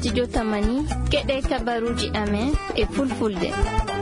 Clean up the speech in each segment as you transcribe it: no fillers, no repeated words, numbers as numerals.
studio Tamani keɗe kabaruji amen e fulfulde.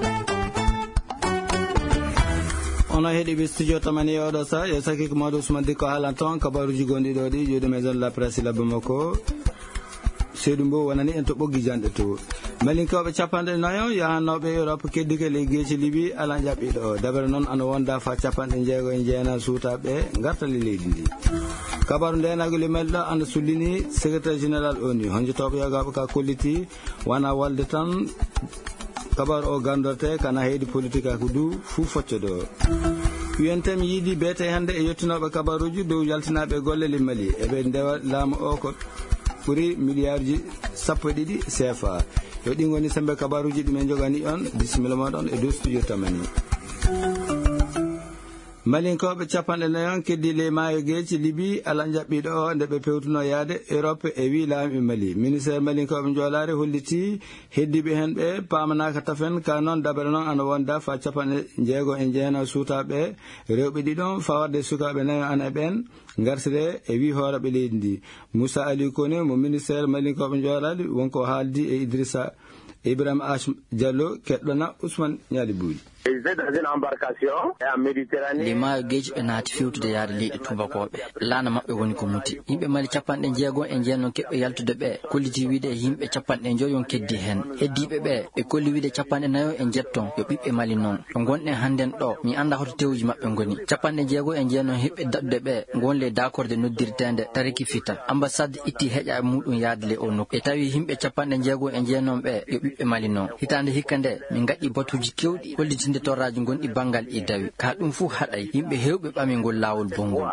Ono heɗiɓe studio Tamani oɗo sa yo saki ko Mamadou Ousmane Dicko haalan toon kabaruji gonɗi ɗo ɗi juuɗe maison de la presse labbe makko Seydou Mbow wonani en to ɓoggi janɗe to malinkoɓe capanɗe nayo yahannoɓe Europe keddike ley geeci Libi ala jaɓɓiɗo o dabere noon ana wonda fa capanɗe jeego e jeenan suutaɓe gartali leydi ndi kabaru ndenago limelɗo anda sullini secrétaire général ONU honjotoɓe yogaɓe ka kolliti wona walde tan kabaru o gandorte kana heydi politique ako du fuu foccodo UNTM yiidi beete hande e yettinoɓe kabaruji dow yaltinaɓe golle limali eɓe ndewa laamu o ko ɓuri milliard ji 12 CFA yo ɗi goni sembe kabaruji ɗumen jogani on bisimilla moɗon e dow studio Tamani malinkoɓe capanɗe nayon keddi ley maayo geeci Libi ala jaɓɓiɗo o nde ɓe pewtuno yaade Europe e wi laamu e Mali ministére malinkoɓe joolare holliti heddiɓe hen ɓe pamanaka tafen ka noon dabere noon ana wonda fa capanɗe jeego e jeena suutaɓe rewɓe ɗiɗon fawarde sukaɓe nayo ana ɓen garsire e wi hooreɓe leydi ndi Moussa Ali Kone mo ministére malinkoɓe joolade wonko haaldi e Idrissa Ibrahima H Diallo keɗɗona Ousmane Ñali Bouy limayo geji ɓe naati fewtude yaade leyɗe tubakoɓe laana mabɓe woni ko muti yimɓe Mali capanɗe jeego e jeenon keɓɓe yaltude ɓe kolliti wiide yimɓe capanɗe joyon keddi hen heddiɓe ɓe kolli wiide capanɗe nayo e jetton yo ɓiɓɓe Mali noon to gonɗen hannden ɗo mi anda hoto tewuji mabɓe goni capanɗe jeego e jeenon heɓɓe daddude ɓe gonle d'accord de noddirtede tariki fita ambassade itti heƴa e muɗum yaade le o nokku e tawi yimɓe capanɗe jeego e jeenon ɓe yo ɓiɓɓe Mali noon hitande hikka nde min gaɗɗi batuji kewɗi hollitinde torraji gonɗi banggal e dawi ka ɗum fuu haɗay yimɓe hewɓe ɓamingol lawol bongol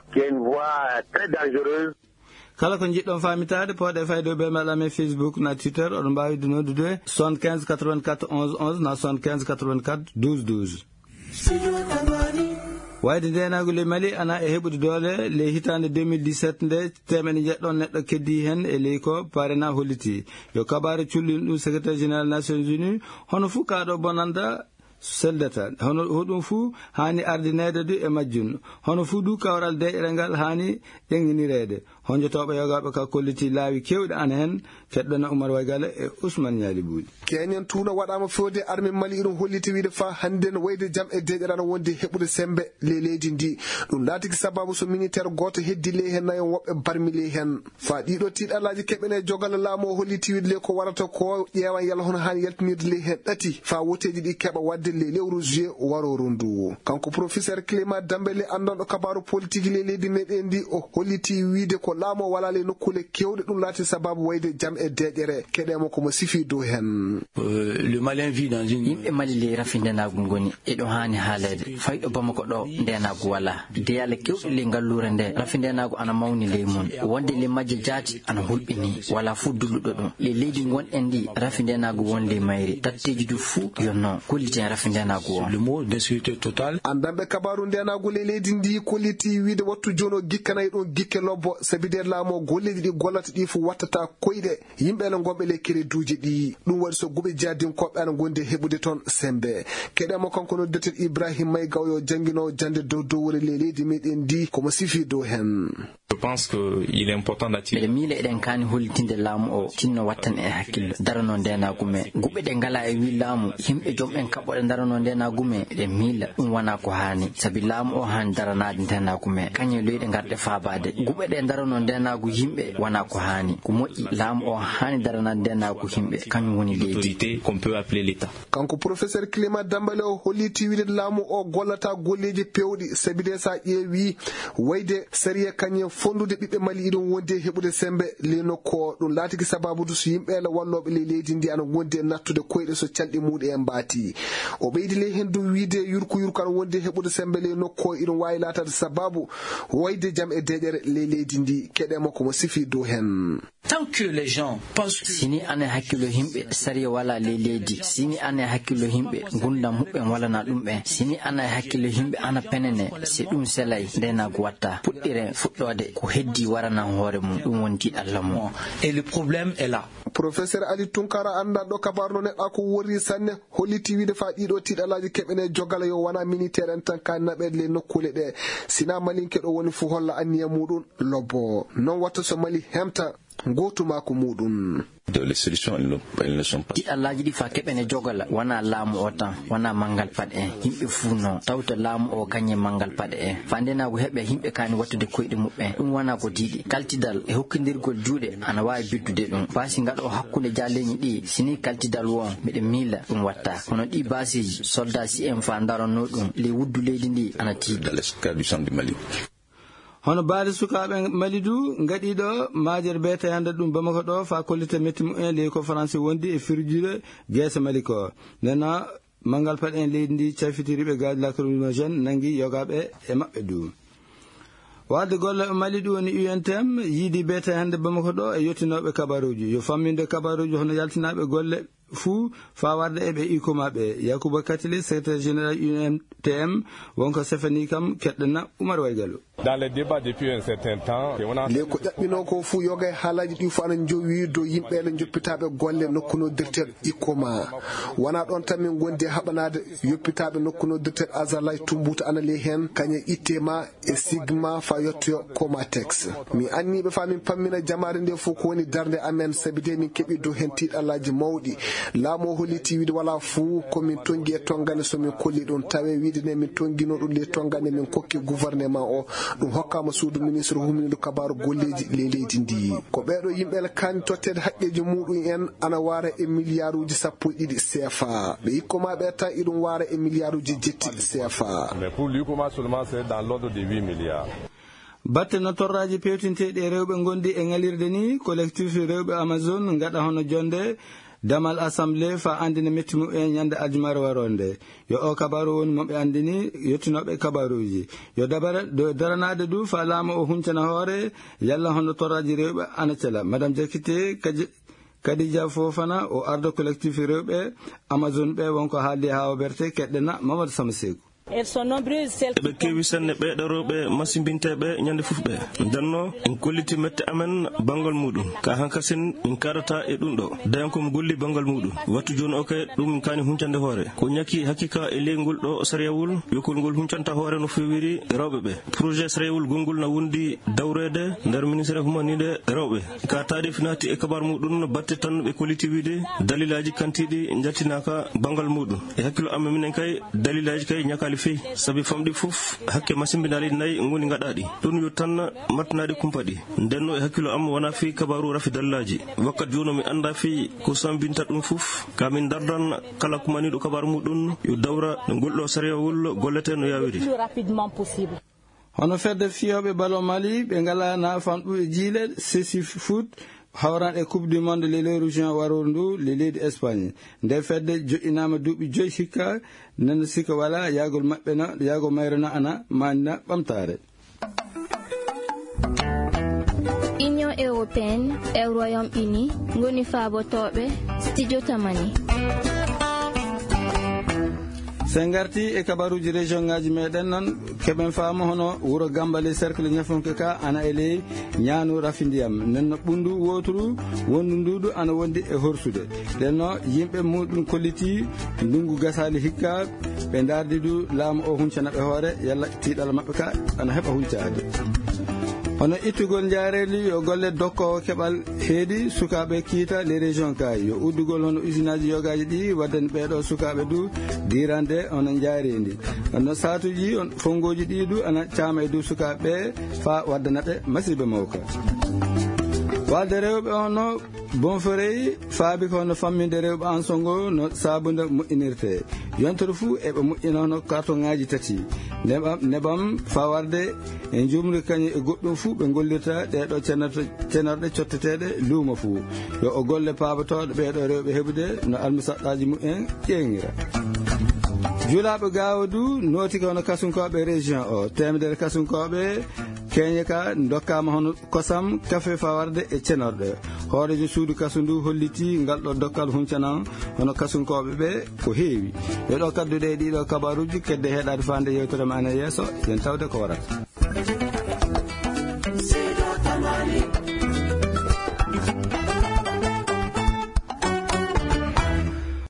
kala ko jiɗɗon famitade poɗe faydo be maɗam e Facebook na Twitter oɗon mbawi noddude 75 84 11 11 na 75 84 12 12 wayde ndenago le Mali ana e heɓude doole le hitande 2017 nde temene jeɗɗon neɗɗo keddi hen e ley ko parena holliti yo kabare cullin ɗum secrétaire général Nations Unies hono fuu kaɗo bonanda seldata hono hoɗum fuu hani ardinede du e majjun hono fuu du kawral deƴere ngal hani ɗenginirede honjotoɓe yogaɓe ka kolliti laawi kewɗe an hen keɗɗona Oumar Waygala e Ousmane Ñali Bouy keñen tuuna waɗama fewde armée Mali iɗum holliti wiide fa hande no wayde jaam e deƴere no wonde heɓude sembe le leydi ndi ɗum laatiki sababu so militaire goto heddi ley hen nayon woɓɓe barmi ley hen fa ɗiɗo tiɗalaji keɓene jogala laamu o holliti wiide le ko warata ko ƴeewan yalla hono hani yaltinirde ley hen ɗati fa woteji ɗi keɓa wadde le lewru juillet waroru ndu kanko professeur Clément Dambélé andanɗo kabaru politique le leydi meɗen ndi o holliti wiide ko laamu o wala le nokkule kewɗe ɗum laati sababu wayde jaam e deƴere keɗemo komo sifi dow hen le Malien vit dans une yimɓe Mali le rafi ndenagu ngoni e ɗo hani haalede fayɗo Bamako ɗo ndenagu wala deyale kewɗe le ngallure nde rafi ndenagu ana mawni ley mum wonde le majje jaati ana hulɓini wala fuu dulluɗo ɗum le leydi gonɗen ndi rafi ndenagu wonde mayri datteji du fuu yonno kolliten rafi ndenagu o le mot d'insécurité totale andanɓe kabaru ndenagu le leydi ndi kolliti wiide wattu jono gikkanayi ɗon gikke lobbo sabi nder laamu golleji ɗi gollata ɗi fu wattata koyɗe yimɓe ene gomɓe le créduji ɗi ɗum waɗi so guɓe jadinkoɓɓe ana gonde heɓude toon sembe keɗemo kanko no docteur Ibrahima Maygaw yo jangguinowo jande dow dowre le leydi meɗen ndi komo sifi dow hen Je pense qu'il est important d'attirer. Mille eɗen kani hollitinde laamu o tinno wattan e hakkillo darano ndenagume guɓe ɗe ngala e wi laamu yimɓe joom en kaɓɓoɗe darano ndenagume ɗe miila ɗum wona ko hani sabi laamu o hani daranade ndenagume kañe leyɗe garɗe fabade guɓe ɗe darano ndenagu yimɓe wona ko hani ko moƴƴi laamu o hani daranade ndenagu yimɓe kañum woni leydi qu'on peut appeler l'état. Kanko professeur Clément Dambélé o holliti wiide laamu o gollata golleji pewɗi sabi de sa ƴeewi wayde sariya kañe fondude ɓiɓɓe Mali iɗum wonde heɓude sembe le nokko ɗum laatiki sababude so yimɓe walloɓe le leydi ndi ana wonde nattude koyɗe so calɗi muɗe en mbaati o ɓeydi le hen ɗum wiide yurku ana wonde heɓude sembe le nokko iɗum wawi latade sababu wayde jaam e deƴere le leydi ndi keɗemo komo sifi dow hen tant que les gens pensent sini ane hakkilo himɓe sariya wala le leydi sini ane hakkilo himɓe gundam huɓɓen walana ɗum ɓen sini ane hakkilo himɓe ana penene si ɗum selay ndenagu watta puɗɗire fuɗɗode ko heddi warana hoore mum ɗum woni tiɗalla mum et le problème est là. Professeur Ali Tunkara andanɗo kabaru no neɗɗa ko worri sanne holliti wiide fa ɗiɗo tiɗalaji keɓene jogala yo wona militaire en tan ka naɓede le nokkule ɗe sina malinke ɗo woni fu holla anniya muɗum lobbo non watta so Mali hemta goto mako muɗum. Les solutions, elles ne sont pas. Allah jidi fa keɓene jogal wana laamu o tan wana mangal paɗe en yimɓe fuu non tawta laamu o kañe mangal paɗe en fandenago heɓe yimɓe kani wattude koyɗe muɓɓe ɗum wana ko tiiɗi kaltidal e hokkodirgol juuɗe ana wawi beddude ɗum basi ngaɗo hakkude jaleñi ɗi sini kaltidal won miɗe miila ɗum watta kono ɗi basiji soldat si en fa daranno ɗum le wuddu leydi ndi ana tiiɗi. Dans le cas du centre du Mali. hono baade sukaɓe Mali du gaɗiɗo majere be tayande ɗum Bamako ɗo fa kollite metti mumen ley ko français wondi e firjude guese Mali ko nena mangal paɗe en leydi ndi cafitiriɓe gaz lacrymogène nangui yogaɓe e mabɓe du wadde golle Mali ɗum woni UNTM yiidi be tayande Bamako ɗo e yettinoɓe kabaruji yo famminde kabaruji hono yaltinaɓe golle fou fa warde e ɓe ikomaɓe Yakuba Katile secrétaire général UNTM wonko sefani kam keɗɗana Oumar Waygallo. Dans les débats depuis un certain temps, le ko ƴaɓɓino ko fuu yoga haalaji ɗi fof ana jowi do yimɓe ne joppitaɓe golle nokkunodirteɗo ikoma wona ɗon tan min gondi haɓanade yoppitaɓe nokkunodirteɗo Azalay Tumbuta ana le hen kañe ittema e sigma fa yettoyo Comatex mi anniɓe fa min pammina jamare nde fof ko woni darde amen sabi de min keeɓi do hen tiiɗallaji mawɗi laamo holliti wiide wala fuu komin tongi e tongane somin kolli ɗum tawe wiide ne min tonguino ɗum le tongane min kokki gouvernement o ɗum hokkama suudu ministre humniɗo kabaru golleji le leydi ndi ko ɓeɗo yimɓe kani tottede haqqeji muɗum en ana wara e milliard uji 12 CFA ɓe yikkoma ɓe tan iɗum wara e milliard uji 7 CFA. Mais pour l'ICOMA seulement c'est dans l'ordre de 8 milliards. batte no torraji pewtinteɗi e rewɓe gondi e ngalirde ni collectif rewɓe Amazon gaɗa hono jonde damal assemblée fa andina metti mumen ñande aljumare waronde yo o kabaru woni moɓe andini yettinoɓe kabaruji yo daranade du fa laama o huncana hoore yalla hono torraji rewɓe ana cela madame Jakite Kadija Fofana o ardo collectif rewɓe Amazon ɓe wonko haaldi ha berte keɗɗena Mamadou Samsego. ɓe kewi sanne ɓeɗo rewɓe masimbinteɓe ñande fof ɓe ndenno en kolliti mette amen bangol muɗum ka hankasin min kadata e ɗum ɗo dayan komi golli bangol muɗum wattu joni o kay ɗum kani huncande hoore ko ñakki hakkika e leygol ɗo sariyawol yokol ngol huncanta hoore no fewiri rewɓe ɓe projet sariyawol gongol na wondi dawrede nder ministére humanide rewɓe ka taade finati e kabar muɗum batte tan ɓe kolliti wiide dalilaji kantiɗi jaltinaka bangol muɗum e hakkilo amen minen kay dalilaji kay ñakali feyi sabi famɗi fof hakke masimbinali nayi ngoni gaɗaɗi ɗum yo tan mattanade kumpaɗi ndenno e hakkilo am wona fi kabaru rafi dallaji wakkat joni mi anda fi ko sambinta ɗum fof kamin dardan kala kumaniɗo kabaru muɗum yo dawra no golɗo sariyawol gollete no yawiri hono fedde fiyoɓe ballon Mali ɓe ngala nafan ɗuɗe jiile sesi foot hawran e coupe du monde le leyru juin waroru ndu le leydi Espagne nde fedde joƴƴinama duuɓi 5 hikka nana sika wala yagol maɓɓe na yago mayrona ana manina ɓamtare. Union européenne e Royaume-Uni ngoni faabotoɓe studio tamani. sen garti e kabaruji région ngaji meɗen noon keɓen faama hono wuro Gambale cercle ñafonke ka ana e ley ñaanu rafi ndiyam nenno ɓundu woturu wondu nduɗu ana wondi e horsude ɗenno yimɓe muɗum kolliti ndungu gasali hikka ɓe dardi du laamu o huncanaɓe hoore yalla tiiɗal mabɓe ka ana heɓa huncade hono ittugol jaareli yo golle dokkowo keɓal heedi sukaɓe kiita les régions kayi yo uddugol hono usine aji yogaji ɗi waddani ɓeɗo sukaɓe du dirande hono jaarendi hono satuji on fongoji ɗi du ana caama e du sukaɓe fa waddanaɓe masiba mawka walde rewɓe hono bonforey faabi ko hono famminde rewɓe en songo no sabunde moƴƴinirte yontere fuu eɓe moƴƴina hono carton ngaji tati nebam fawarde e jumri kañum e goɗɗum fuu ɓe gollirta ɗeɗo cenorɗe cotteteɗe luuma fuu yo o golle pabatoɗo ɓeɗo rewɓe heɓude no almusaɗɗaji mumen ƴeŋira julaɓe gawa du noti ko hono kasunkoɓe région o temedere kasunkoɓe keñe ka dokkama hono kosam café fawarde e cenorɗe hoorejo suudu kasu ndu holliti ngal ɗo dokkal huncanan hono kasunkoɓe ɓe ko heewi ɓe ɗo kadduɗe e ɗiɗo kabaruji kedde heɗade fande yewtere ma ana yeeso yen tawde ko warata.